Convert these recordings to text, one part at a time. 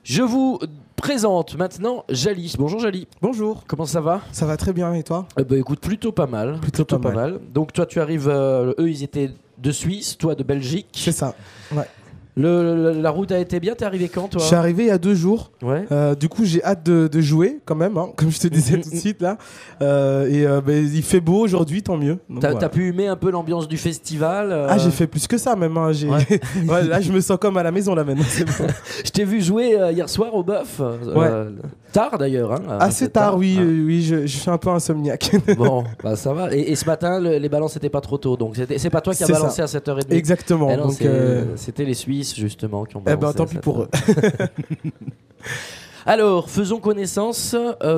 Je vous présente maintenant Jali. Bonjour Jali. Bonjour. Comment ça va ? Ça va très bien et toi ? Écoute, plutôt pas mal. Plutôt pas mal. Donc toi tu arrives, eux ils étaient de Suisse, toi de Belgique. C'est ça, ouais. La route a été bien, t'es arrivé quand toi ? Je suis arrivé il y a 2 jours. Ouais. Du coup j'ai hâte de jouer quand même, hein, comme je te disais tout de suite là. Il fait beau aujourd'hui, tant mieux. Donc, t'as pu humer un peu l'ambiance du festival Ah, j'ai fait plus que ça même. Hein. Ouais, là je me sens comme à la maison là maintenant. C'est bon. Je t'ai vu jouer hier soir au Bœuf. Tard d'ailleurs. Hein, assez tard, oui. Oui, je suis un peu insomniaque. Bon, bah ça va. Et ce matin, les balances n'étaient pas trop tôt. Donc c'est pas toi qui as balancé à 7h30. Exactement. Non, donc, c'était les Suisses justement qui ont balancé. Eh ben tant pis pour eux. Alors, faisons connaissance.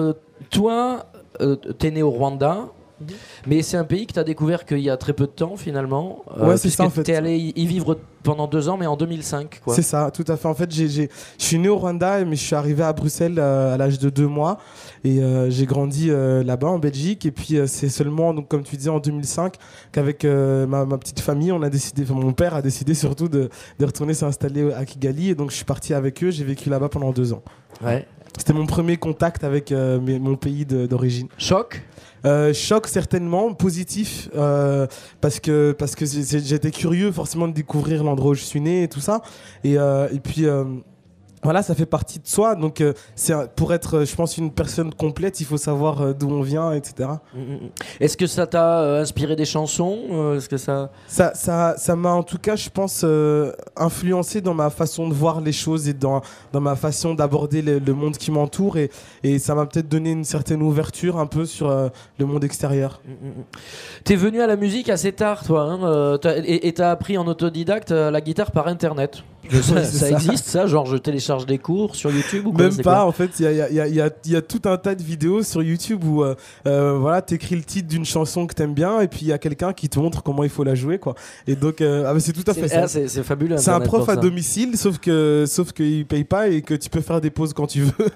Toi, t'es né au Rwanda. Mais c'est un pays que tu as découvert qu'il y a très peu de temps finalement. Ouais, c'est ça en fait. Tu es allé y vivre pendant 2 ans, mais en 2005. Quoi. C'est ça, tout à fait. En fait, je suis né au Rwanda, mais je suis arrivé à Bruxelles à l'âge de 2 mois. Et j'ai grandi là-bas en Belgique. Et puis c'est seulement, donc, comme tu disais, en 2005 qu'avec ma petite famille, mon père a décidé surtout de retourner s'installer à Kigali. Et donc je suis parti avec eux, j'ai vécu là-bas pendant 2 ans. Ouais. C'était mon premier contact avec mon pays d'origine. Choc ? Choc certainement, positif, parce que j'étais curieux forcément de découvrir l'endroit où je suis né et tout ça. Et puis voilà, ça fait partie de soi. Donc pour être, je pense, une personne complète, il faut savoir d'où on vient, etc. Est-ce que ça t'a inspiré des chansons ? Est-ce que ça m'a en tout cas, je pense, influencé dans ma façon de voir les choses et dans ma façon d'aborder le monde qui m'entoure. Et ça m'a peut-être donné une certaine ouverture un peu sur le monde extérieur. T'es venu à la musique assez tard, toi, hein, et t'as appris en autodidacte la guitare par Internet. Ça existe, ça ? Genre, je télécharge des cours sur YouTube ou quoi ? Même pas, en fait, il y a tout un tas de vidéos sur YouTube où voilà, t'écris le titre d'une chanson que t'aimes bien et puis il y a quelqu'un qui te montre comment il faut la jouer, quoi. Et donc, c'est tout à fait ça. C'est fabuleux. C'est un prof à domicile, sauf qu'il paye pas et que tu peux faire des pauses quand tu veux.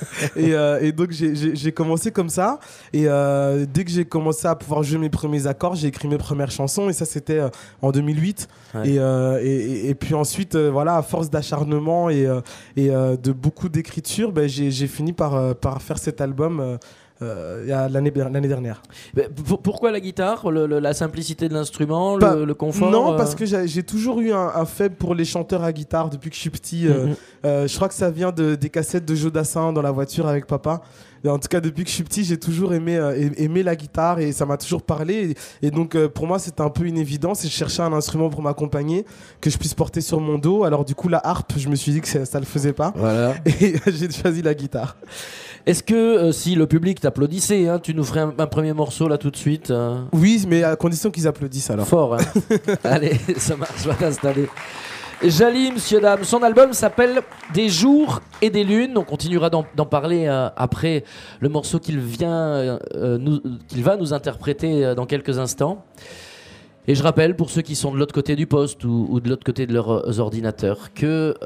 et donc, j'ai commencé comme ça. Et dès que j'ai commencé à pouvoir jouer mes premiers accords, j'ai écrit mes premières chansons. Et ça, c'était en 2008. Ouais. Et puis ensuite, voilà, à force d'acharnement et de beaucoup d'écriture, j'ai fini par faire cet album l'année dernière. Pourquoi la guitare ? La simplicité de l'instrument, le confort ? Non, parce que j'ai toujours eu un faible pour les chanteurs à guitare depuis que je suis petit. Je crois que ça vient des cassettes de Joe Dassin dans la voiture avec papa. En tout cas, depuis que je suis petit, j'ai toujours aimé la guitare et ça m'a toujours parlé. Et donc, pour moi, c'était un peu une évidence. Et je cherchais un instrument pour m'accompagner que je puisse porter sur mon dos. Alors, du coup, la harpe, je me suis dit que ça le faisait pas. Voilà. Et j'ai choisi la guitare. Est-ce que si le public t'applaudissait, hein, tu nous ferais un premier morceau là tout de suite Oui, mais à condition qu'ils applaudissent alors. Fort, hein. Allez, ça marche, va t'installer. Jali, monsieur, dame, son album s'appelle Des jours et des lunes. On continuera d'en parler après le morceau qu'il va nous interpréter dans quelques instants. Et je rappelle, pour ceux qui sont de l'autre côté du poste ou de l'autre côté de leurs ordinateurs, que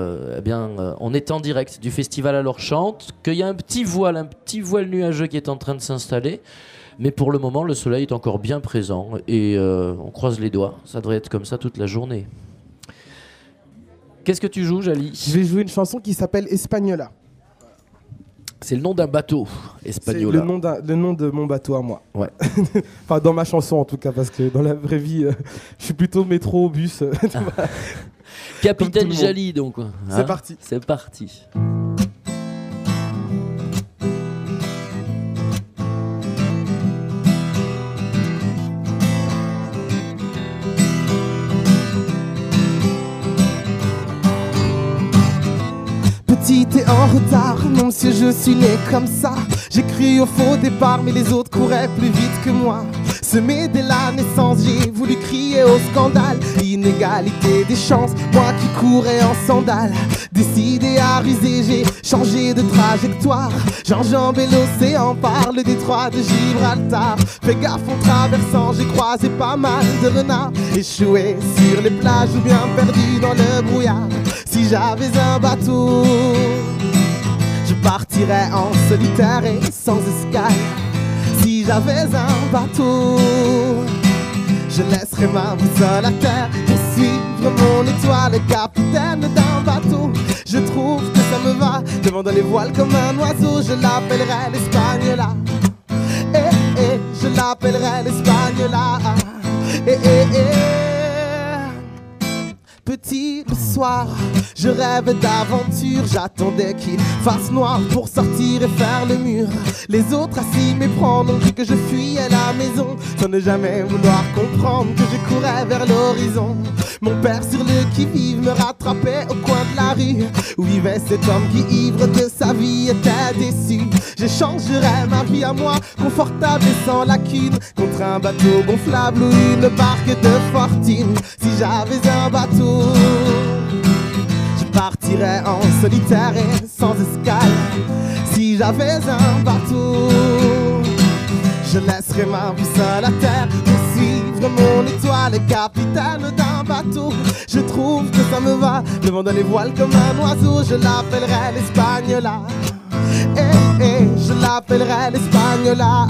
on est en direct du festival Alors Chante, qu'il y a un petit voile nuageux qui est en train de s'installer. Mais pour le moment, le soleil est encore bien présent et on croise les doigts. Ça devrait être comme ça toute la journée. Qu'est-ce que tu joues, Jali ? Je vais jouer une chanson qui s'appelle Espagnola. C'est le nom d'un bateau, Espagnola. C'est le nom de mon bateau à moi. Ouais. Enfin, dans ma chanson en tout cas, parce que dans la vraie vie, je suis plutôt métro, bus. Capitaine Jali, donc. Hein ? C'est parti. C'est parti. Petit et en retard, non monsieur, je suis né comme ça. J'ai cru au faux départ, mais les autres couraient plus vite que moi. Semé dès la naissance, j'ai voulu crier au scandale. Inégalité des chances, moi qui courais en sandales. Décidé à ruser, j'ai changé de trajectoire. J'enjambais l'océan par le détroit de Gibraltar. Fais gaffe en traversant, j'ai croisé pas mal de renards. Échoué sur les plages ou bien perdu dans le brouillard. Si j'avais un bateau, je partirais en solitaire et sans escale. Si j'avais un bateau, je laisserais ma boussole à terre pour suivre suivre mon étoile, capitaine d'un bateau. Je trouve que ça me va, le vent dans les voiles comme un oiseau. Je l'appellerai l'Espagne là. Je l'appellerai l'Espagne là. Petit le soir, je rêve d'aventure. J'attendais qu'il fasse noir pour sortir et faire le mur. Les autres assis méprendre, ont cru que je fuyais la maison, sans ne jamais vouloir comprendre que je courais vers l'horizon. Mon père sur le qui-vive me rattrapait au coin de la rue où vivait cet homme qui, ivre de sa vie, était déçu. J'échangerais ma vie à moi, confortable et sans lacune, contre un bateau gonflable ou une barque de fortune. Si j'avais un bateau, je partirais en solitaire et sans escale. Si j'avais un bateau, je laisserais ma boussole à terre pour suivre mon étoile, capitaine d'un bateau. Je trouve que ça me va, le vent dans les voiles comme un oiseau. Je l'appellerai l'Espagne là. Je l'appellerai l'Espagne là.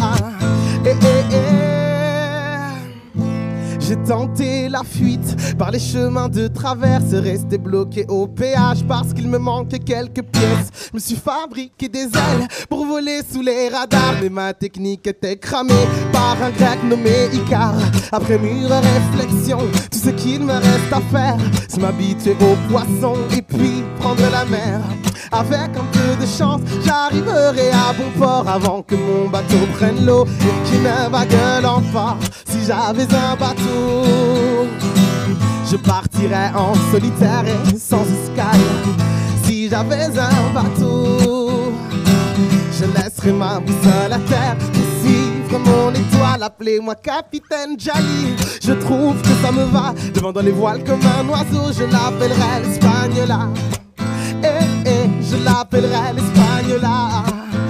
J'ai tenté la fuite par les chemins de traverse, resté bloqué au péage parce qu'il me manquait quelques pièces. Je me suis fabriqué des ailes pour voler sous les radars, mais ma technique était cramée par un grec nommé Icare. Après mûre réflexion, tout ce qu'il me reste à faire, c'est m'habituer aux poissons et puis prendre la mer. Avec un peu de chance, j'arriverai à bon port avant que mon bateau prenne l'eau et qu'une vague l'emporte. Si j'avais un bateau, je partirais en solitaire et sans escale. Si j'avais un bateau, je laisserais ma boussole à terre pour suivre mon étoile. Appelez-moi capitaine Djali. Je trouve que ça me va, le vent dans les voiles comme un oiseau. Je l'appellerai l'Espagne là. Je l'appellerai l'Espagne là.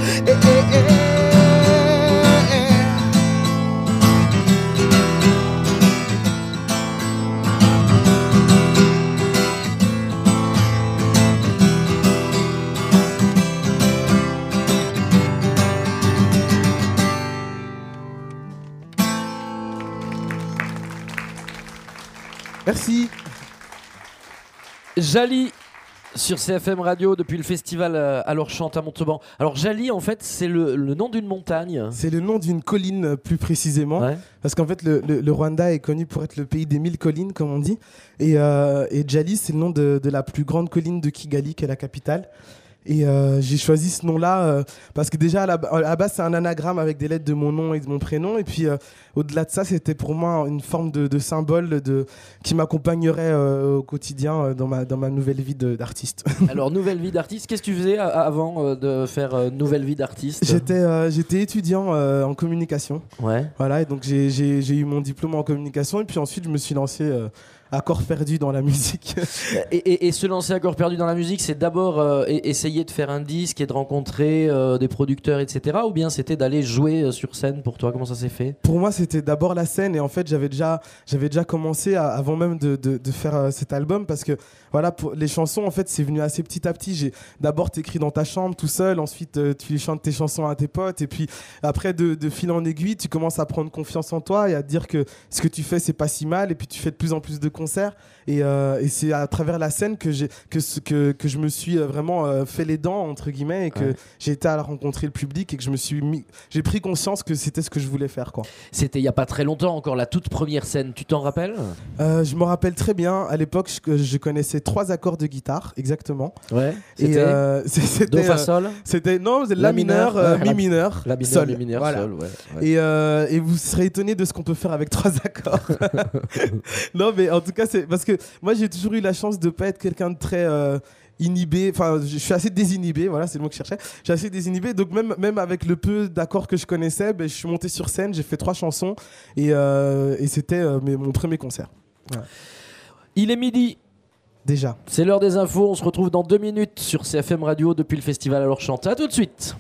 Merci. Djali sur CFM Radio depuis le festival Alors Chante à Montauban. Alors Djali, en fait, c'est le nom d'une montagne. C'est le nom d'une colline plus précisément. Ouais. Parce qu'en fait, le Rwanda est connu pour être le pays des 1000 collines, comme on dit. Et Djali, c'est le nom de la plus grande colline de Kigali, qui est la capitale. Et j'ai choisi ce nom-là parce que déjà, à la base, c'est un anagramme avec des lettres de mon nom et de mon prénom. Et puis, au-delà de ça, c'était pour moi une forme de symbole qui m'accompagnerait au quotidien dans ma nouvelle vie d'artiste. Alors, nouvelle vie d'artiste, qu'est-ce que tu faisais avant de faire nouvelle vie d'artiste ? J'étais étudiant en communication. Ouais. Voilà, et donc j'ai eu mon diplôme en communication. Et puis ensuite, je me suis lancé à corps perdu dans la musique. Et se lancer à corps perdu dans la musique, c'est d'abord essayer de faire un disque et de rencontrer des producteurs, etc. Ou bien c'était d'aller jouer sur scène pour toi ? Comment ça s'est fait ? Pour moi, c'était d'abord la scène. Et en fait, j'avais déjà commencé avant même de faire cet album. Parce que voilà, pour les chansons, en fait, c'est venu assez petit à petit. J'ai d'abord t'écris dans ta chambre tout seul. Ensuite, tu chantes tes chansons à tes potes. Et puis après, de fil en aiguille, tu commences à prendre confiance en toi et à te dire que ce que tu fais, c'est pas si mal. Et puis tu fais de plus en plus de concerts et c'est à travers la scène que je me suis vraiment fait les dents entre guillemets et que j'ai été à rencontrer le public et que j'ai pris conscience que c'était ce que je voulais faire, quoi. C'était il y a pas très longtemps encore, la toute première scène, tu t'en rappelles ? Je me rappelle très bien, à l'époque je connaissais 3 accords de guitare exactement. Ouais. C'était Do fa sol. C'était la mineur, mi mineur, la mineur, sol. Mi mineur, voilà. sol, ouais. Et vous serez étonné de ce qu'on peut faire avec 3 accords. Non, mais en tout cas, c'est parce que moi, j'ai toujours eu la chance de pas être quelqu'un de très inhibé. Enfin, je suis assez désinhibé. Voilà, c'est le mot que je cherchais. Je suis assez désinhibé. Donc, même avec le peu d'accords que je connaissais, je suis monté sur scène, j'ai fait 3 chansons et c'était mon premier concert. Voilà. Il est midi. Déjà. C'est l'heure des infos. On se retrouve dans 2 minutes sur CFM Radio depuis le festival Alors Chante. À tout de suite.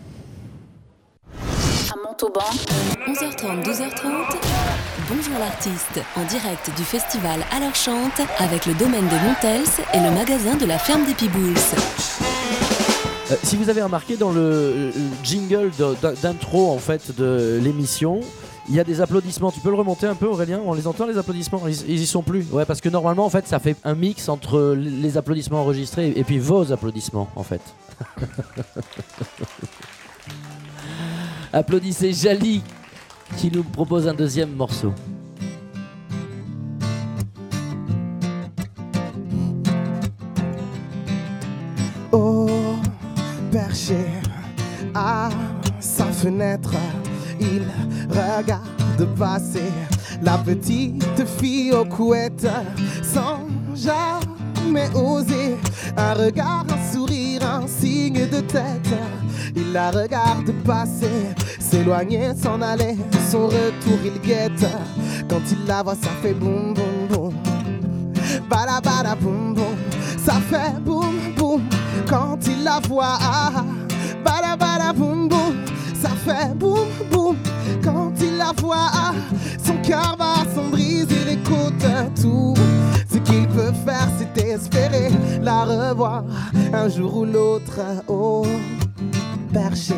À Montauban, 11h30, 12h30. Bonjour l'artiste, en direct du festival Alors Chante avec le domaine de Montels et le magasin de la ferme des Pibouls. Si vous avez remarqué dans le jingle d'intro en fait de l'émission, Il y a des applaudissements, tu peux le remonter un peu Aurélien? On les entend les applaudissements? Ils y sont plus. Ouais, parce que normalement en fait ça fait un mix entre les applaudissements enregistrés et puis vos applaudissements en fait. Applaudissez Jali qui nous propose un deuxième morceau. Oh, perché à sa fenêtre, il regarde passer la petite fille aux couettes sans jamais oser un regard, un sourire, un signe de tête. Il la regarde passer, s'éloigner, s'en aller, son retour il guette. Quand il la voit ça fait boum boum boum, bada bada boum boum, ça fait boum boum. Quand il la voit, bada bada boum boum, ça fait boum boum. Quand il la voit, son cœur va s'en briser les côtes. Tout ce qu'il peut faire c'est espérer la revoir un jour ou l'autre. Oh, perché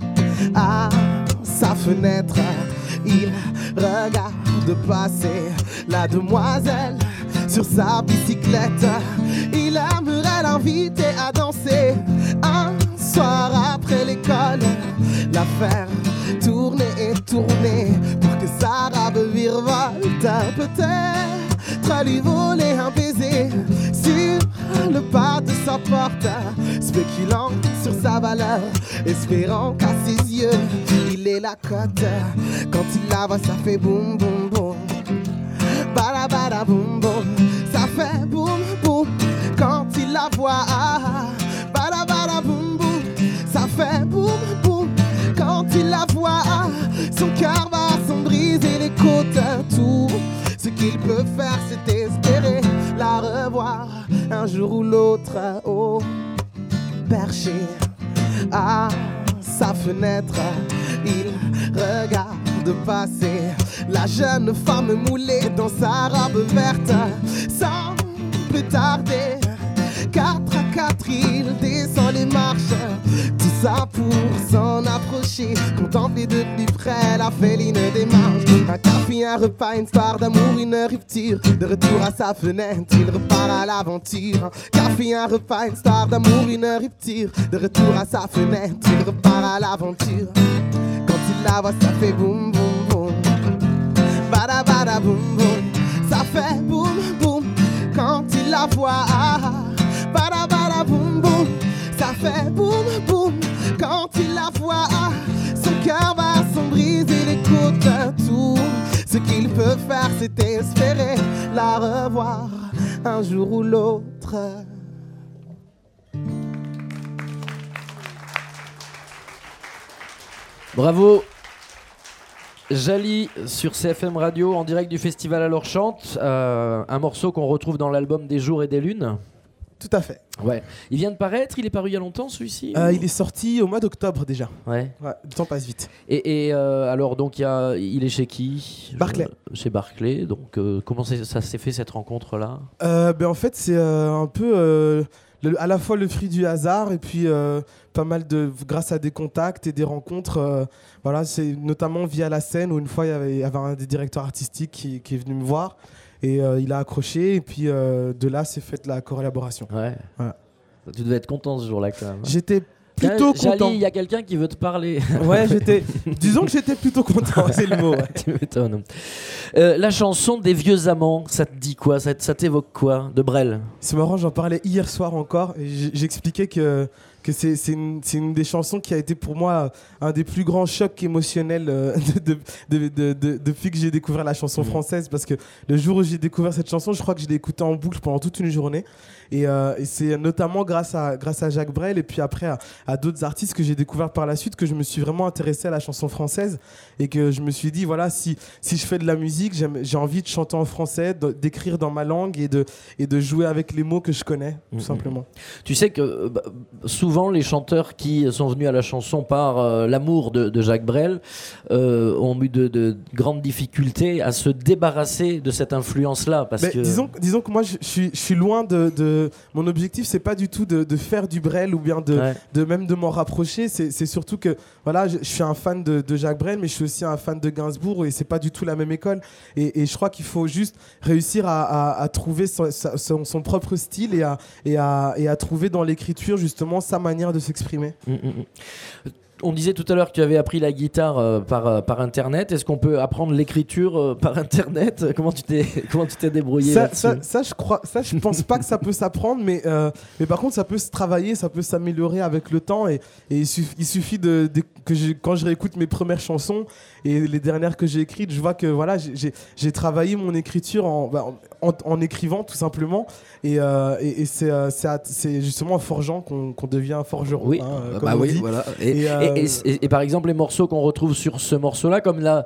à sa fenêtre, il regarde passer la demoiselle sur sa bicyclette. Il aimerait l'inviter à danser un soir après l'école, la faire tourner et tourner pour que sa robe virevolte. Peut-être lui voler un baiser sur le pas de sa porte, spéculant sur sa valeur, espérant qu'à ses yeux il est la cote. Quand il la voit ça fait boum boum boum, bada bada boum boum, ça fait boum boum. Quand il la voit, bada bada boum boum, ça fait boum boum. Quand il la voit, son cœur va s'en briser les côtes. Tout ce qu'il peut faire c'est espérer la revoir un jour ou l'autre. Oh, perché à sa fenêtre, il regarde passer la jeune femme moulée dans sa robe verte. Sans plus tarder, 4 à 4 il descend les marches, tout ça pour s'en approcher, contempler de plus près la féline démarche. Un café, un repas, une histoire d'amour, une rupture. De retour à sa fenêtre, il repart à l'aventure. Un café, un repas, une histoire d'amour, une rupture. De retour à sa fenêtre, il repart à l'aventure. Quand il la voit, ça fait boum boum boum, bada bada boum boum, ça fait boum boum. Quand il la voit, bada bada boum boum, ça fait boum boum. Quand il la voit, son cœur va s'en briser les côtes. Tout ce qu'il peut faire c'est espérer la revoir un jour ou l'autre. Bravo Jali sur CFM Radio en direct du festival Alors Chante, un morceau qu'on retrouve dans l'album Des Jours et des Lunes. Tout à fait. Ouais. Il vient de paraître, il est paru il y a longtemps celui-ci Il est sorti au mois d'octobre déjà. Ouais. Le temps passe vite. Et alors donc il est chez qui? Barclay. Chez Barclay. Donc comment ça s'est fait cette rencontre là? En fait c'est un peu à la fois le fruit du hasard et puis pas mal grâce à des contacts et des rencontres. Voilà, c'est notamment via la scène où une fois il y avait un des directeurs artistiques qui est venu me voir. Et il a accroché et puis de là s'est faite la collaboration. Ouais. Voilà. Tu devais être content ce jour-là quand même. J'étais plutôt content. Jali, il y a quelqu'un qui veut te parler. Ouais, disons que j'étais plutôt content, c'est le mot. Ouais. Tu m'étonnes. La chanson des vieux amants, ça te dit quoi? Ça t'évoque quoi? De Brel? C'est marrant, j'en parlais hier soir encore et j'expliquais que c'est une des chansons qui a été pour moi un des plus grands chocs émotionnels depuis que j'ai découvert la chanson française, parce que le jour où j'ai découvert cette chanson, je crois que je l'ai écoutée en boucle pendant toute une journée et c'est notamment grâce à Jacques Brel et puis après à d'autres artistes que j'ai découvert par la suite que je me suis vraiment intéressé à la chanson française et que je me suis dit voilà, si je fais de la musique, j'ai envie de chanter en français, d'écrire dans ma langue et de jouer avec les mots que je connais tout simplement. Tu sais que souvent souvent les chanteurs qui sont venus à la chanson par l'amour de Jacques Brel ont eu de grandes difficultés à se débarrasser de cette influence-là. Disons que moi, je suis loin de... Mon objectif, c'est pas du tout de faire du Brel ou bien même de m'en rapprocher. C'est surtout que voilà, je suis un fan de Jacques Brel, mais je suis aussi un fan de Gainsbourg et c'est pas du tout la même école. Et je crois qu'il faut juste réussir à trouver son propre style et à trouver dans l'écriture justement sa manière de s'exprimer. On disait tout à l'heure que tu avais appris la guitare par Internet. Est-ce qu'on peut apprendre l'écriture par Internet ? Comment tu t'es débrouillé là-dessus ? Je pense pas que ça peut s'apprendre, mais par contre, ça peut se travailler, ça peut s'améliorer avec le temps. Et il suffit quand je réécoute mes premières chansons et les dernières que j'ai écrites, je vois que voilà, j'ai travaillé mon écriture en écrivant tout simplement. Et c'est justement en forgeant qu'on devient forgeron. Oui, voilà. Et par exemple, les morceaux qu'on retrouve sur ce morceau-là, comme là,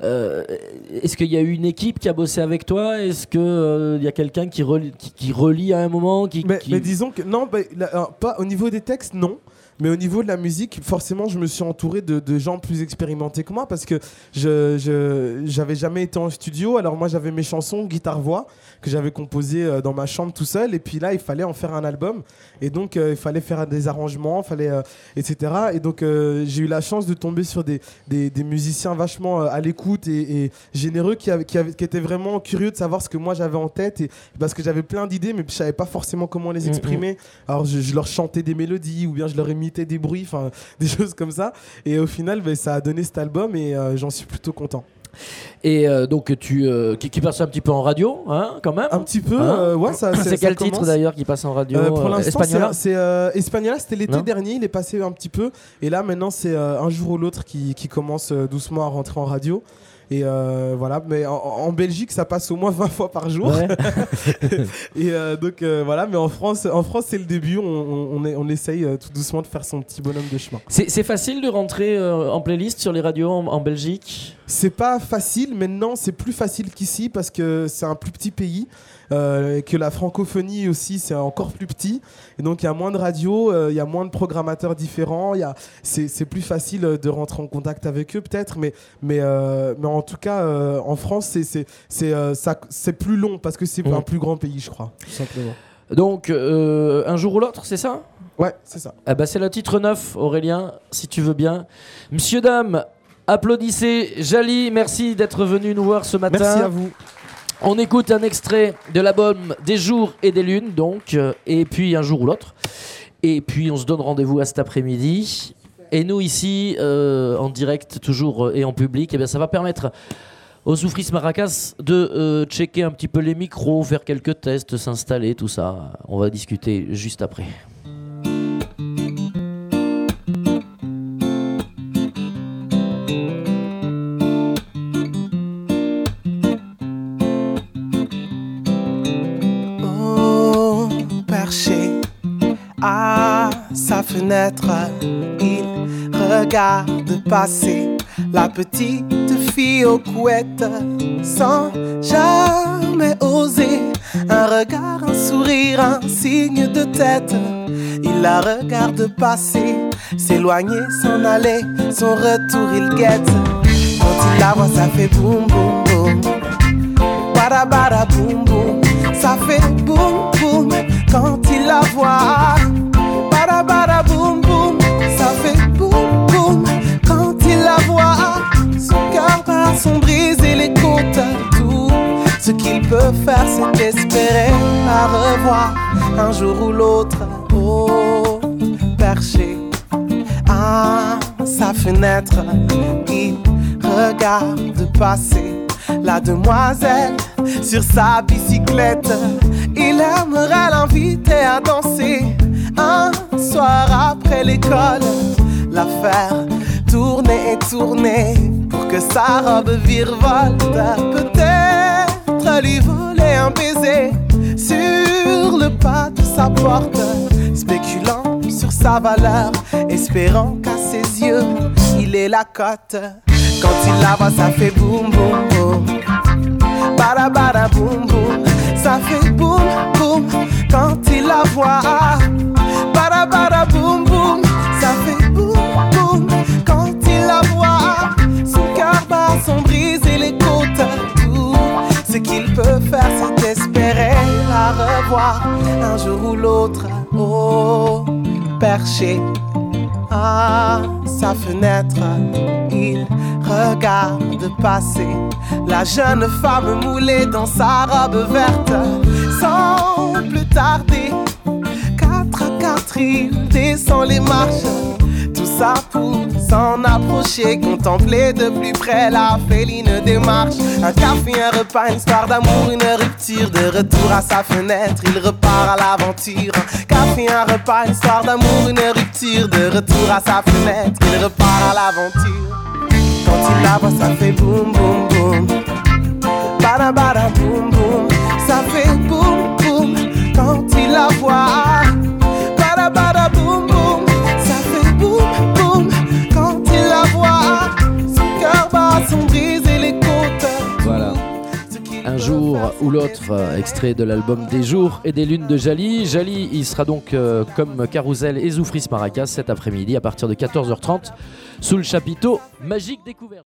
est-ce qu'il y a eu une équipe qui a bossé avec toi ? Est-ce qu'il y a quelqu'un qui relie à un moment Mais disons que non, pas au niveau des textes, non. Mais au niveau de la musique, forcément, je me suis entouré de gens plus expérimentés que moi parce que j'avais jamais été en studio. Alors moi, j'avais mes chansons guitare-voix que j'avais composées dans ma chambre tout seul. Et puis là, il fallait en faire un album. Et donc, il fallait faire des arrangements, etc. Et donc, j'ai eu la chance de tomber sur des musiciens vachement à l'écoute et généreux qui étaient vraiment curieux de savoir ce que moi j'avais en tête. Et, parce que j'avais plein d'idées, mais je savais pas forcément comment les exprimer. Alors, je leur chantais des mélodies ou bien je leur imitais des bruits, des choses comme ça. Et au final, ça a donné cet album et j'en suis plutôt content. Et donc qui passe un petit peu en radio, hein, quand même. Un petit peu, ouais. C'est quel titre d'ailleurs qui passe en radio pour l'instant, Espagnola. c'est Espagnola, c'était l'été dernier, il est passé un petit peu. Et là, maintenant, c'est Un jour ou l'autre qui commence doucement à rentrer en radio. Et voilà, mais en Belgique, ça passe au moins 20 fois par jour. Ouais. Et donc voilà, mais en France, c'est le début. On essaye tout doucement de faire son petit bonhomme de chemin. C'est facile de rentrer en playlist sur les radios en Belgique ? C'est pas facile. Maintenant, c'est plus facile qu'ici parce que c'est un plus petit pays. Que la francophonie aussi, c'est encore plus petit. Et donc, il y a moins de radios, il y a moins de programmateurs différents. C'est plus facile de rentrer en contact avec eux, peut-être. Mais en tout cas, en France, c'est plus long parce que c'est un plus grand pays, je crois, tout simplement. Donc, Un jour ou l'autre, c'est ça ? Ouais, c'est ça. C'est le titre 9, Aurélien, si tu veux bien. Messieurs, dames, applaudissez Jali. Merci d'être venu nous voir ce matin. Merci à vous. On écoute un extrait de l'album Des jours et des lunes, donc, et puis Un jour ou l'autre. Et puis on se donne rendez-vous à cet après-midi. Et nous ici, en direct toujours et en public, eh bien, ça va permettre aux Soufris Maracas de checker un petit peu les micros, faire quelques tests, s'installer, tout ça. On va discuter juste après. À sa fenêtre, il regarde passer la petite fille aux couettes sans jamais oser un regard, un sourire, un signe de tête. Il la regarde passer, s'éloigner, s'en aller, son retour il guette. Quand il la voit, ça fait boum boum boum, bada bada boum boum, ça fait boum boum. Quand il la voit, bada bada boum boum, ça fait boum boum. Quand il la voit, son cœur bat, son brisé les côtes. Tout ce qu'il peut faire, c'est espérer la revoir un jour ou l'autre. Oh, perché à sa fenêtre, il regarde passer la demoiselle sur sa bicyclette. Il aimerait l'inviter à danser un soir après l'école, la faire tourner et tourner pour que sa robe virevolte. Peut-être lui voler un baiser sur le pas de sa porte, spéculant sur sa valeur, espérant qu'à ses yeux il est la cote. Quand il la voit, ça fait boum boum boum, bada bada boum boum, Ça fait boum boum quand il la voit. Bada bada boum boum. Ça fait boum boum quand il la voit. Son cœur bat, son brise et les côtes. Tout ce qu'il peut faire c'est espérer la revoir un jour ou l'autre. Oh, perché à sa fenêtre, il regarde passer la jeune femme moulée dans sa robe verte. Sans plus tarder, 4 à 4 il descend les marches. Tout ça pour s'en approcher, contempler de plus près la féline démarche. Un café, un repas, une histoire d'amour, une rupture. De retour à sa fenêtre, il repart à l'aventure. Un café, un repas, une histoire d'amour, une rupture. De retour à sa fenêtre, il repart à l'aventure. Quand il la voit, ça fait boum boum boum. Bada bada boum boum. Ça fait boum boum quand il la voit. Bada bada boum boum. Ça fait boum boum quand il la voit. Son cœur bat, son brise et les côtes. Voilà. Un jour ou l'autre, extrait de l'album Des jours et des lunes de Jali. Jali, il sera donc comme Carousel et Zoufris Maracas cet après-midi à partir de 14h30 sous le chapiteau Magique Découverte.